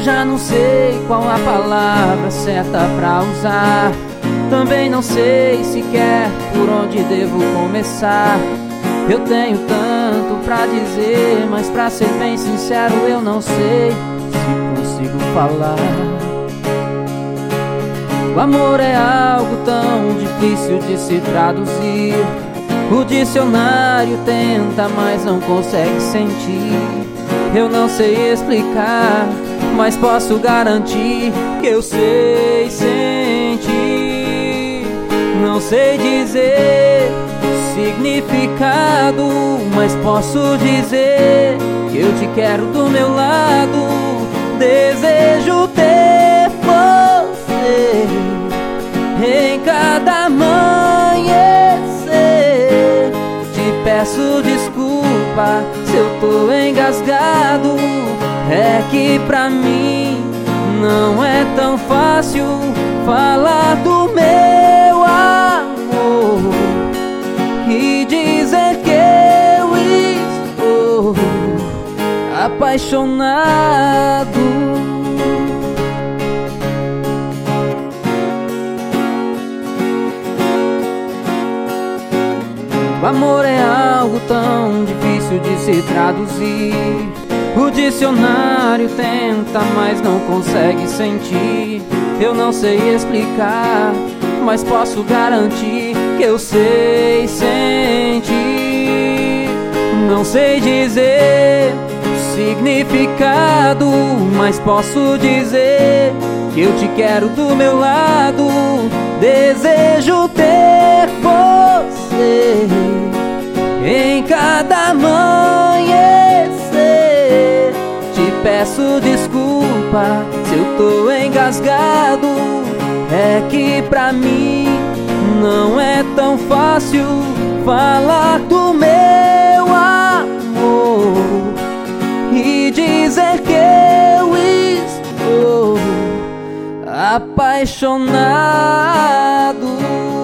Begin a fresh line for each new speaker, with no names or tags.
já não sei qual a palavra certa pra usar. Também não sei sequer por onde devo começar. Eu tenho tanto pra dizer, mas pra ser bem sincero eu não sei se consigo falar. O amor é algo tão difícil de se traduzir. O dicionário tenta, mas não consegue sentir. Eu não sei explicar, mas posso garantir que eu sei sentir. Não sei dizer o significado, mas posso dizer que eu te quero do meu lado. Desejo ter você em cada amanhecer. Te peço desculpa se eu tô engasgado. É que pra mim não é tão fácil falar do meu amor e dizer que eu estou apaixonado. O amor é algo tão difícil de se traduzir. O dicionário tenta, mas não consegue sentir. Eu não sei explicar, mas posso garantir que eu sei sentir. Não sei dizer o significado, mas posso dizer que eu te quero do meu lado. Desejo ter você em cada amanhecer. Te peço desculpa se eu tô engasgado. É que pra mim não é tão fácil falar do meu amor e dizer que eu estou apaixonado.